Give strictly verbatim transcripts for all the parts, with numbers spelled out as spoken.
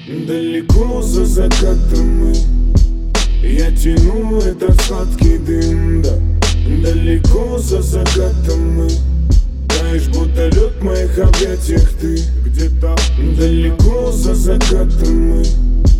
Далеко за закатом мы, я тяну этот сладкий дым, да. Далеко за закатом мы, таешь, будто лед в моих объятиях ты. Где-то далеко за закатом мы,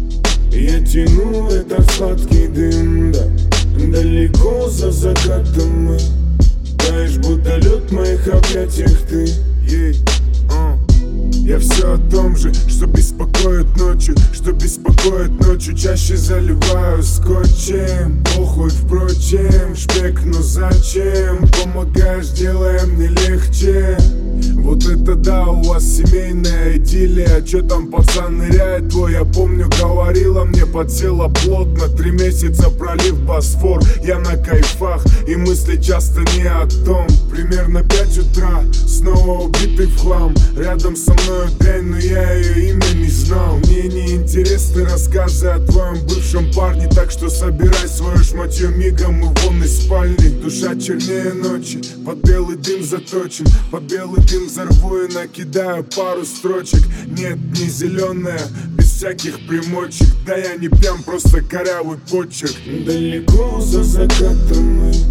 я тяну этот сладкий дым, да. Далеко за закатом мы, таешь, будто лед в моих объятиях ты. Yeah. Uh. Я все о том же, что беспокоит ночью, что беспокоит ночью. Чаще заливаю скотчем, похуй впрочем, шпек, но зачем? Помогаешь, делая мне легче. Вот это да, у вас семейная идиллия. Чё там пацан ныряет твой, я помню, говорила мне, подсела плотно. Три месяца пролив Босфор, я на кайфах, и мысли часто не о том. Примерно пять утра, снова убитый в хлам. Рядом со мной дрянь, но я ее имя не знал. Мне не интересны рассказы о твоем бывшем парне, так что собирай свое шматье мигом и вон из спальни. Душа чернее ночи, под белый дым заточен, под белый дым взорву и накидаю пару строчек. Нет, не зеленая, без всяких примочек. Да я не пьян, просто корявый почерк. Далеко за закатом мы,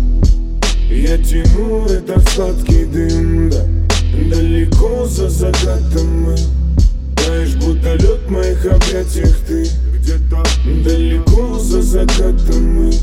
я тяну этот сладкий дым, да. Далеко за закатом мы, таешь, будто лед в моих объятиях ты. Где-то далеко за закатом мы,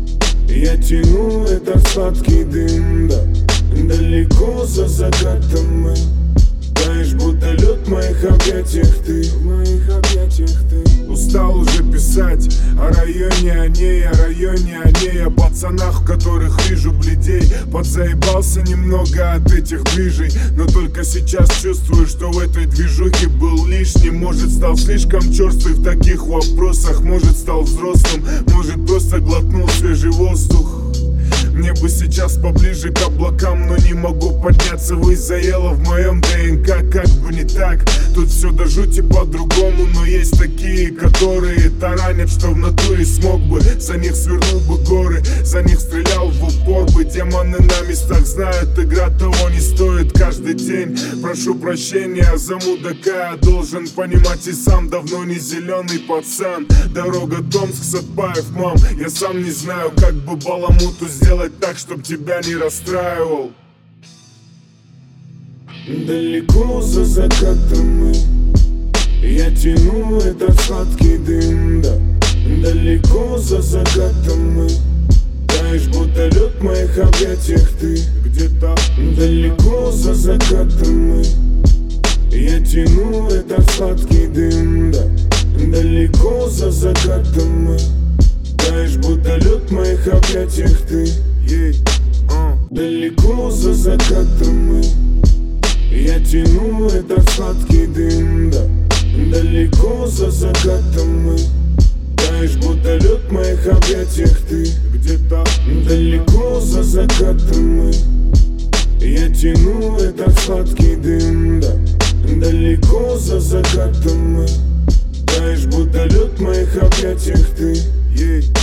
я тяну этот сладкий дым, да. Далеко за закатом мы, таешь, будто лед в моих объятиях ты. В моих объятиях ты. Устал уже писать о районе, о ней, о районе, о ней, о пацанах, в которых вижу бледей. Подзаебался немного от этих движей, но только сейчас чувствую, что в этой движухе был лишний. Может, стал слишком черствый в таких вопросах, может, стал взрослым, может, просто глотнул свежий воздух. Мне бы сейчас поближе к облакам, но не могу подняться, высь заело в моем ДНК. Как бы не так, тут все до жути по-другому. Но есть такие, которые таранят, что в натуре смог бы. За них свернул бы горы, за них стрелял в упор бы. Демоны на местах знают, игра того не стоит каждый день. Прошу прощения за мудака, я должен понимать и сам. Давно не зеленый пацан, дорога Томск, Сатпаев, мам. Я сам не знаю, как бы баламуту сделать так, чтоб тебя не расстраивал. Далеко за закатом мы, я тяну этот сладкий дым, да. Далеко за закатом мы, таешь, будто лед в моих объятиях ты. Где-то далеко за закатом мы, я тяну этот сладкий дым, да. Далеко за закатом мы, таешь, будто лед в моих объятиях ты. Yeah. Uh. Далеко за закатом мы, я тяну этот сладкий дым, да. Далеко за закатом мы, таешь, будто лед в моих объятиях ты. Где-то далеко за закатом мы, я тяну этот сладкий дым, да. Далеко за закатом мы, таешь, будто лед в моих объятиях ты. Yeah.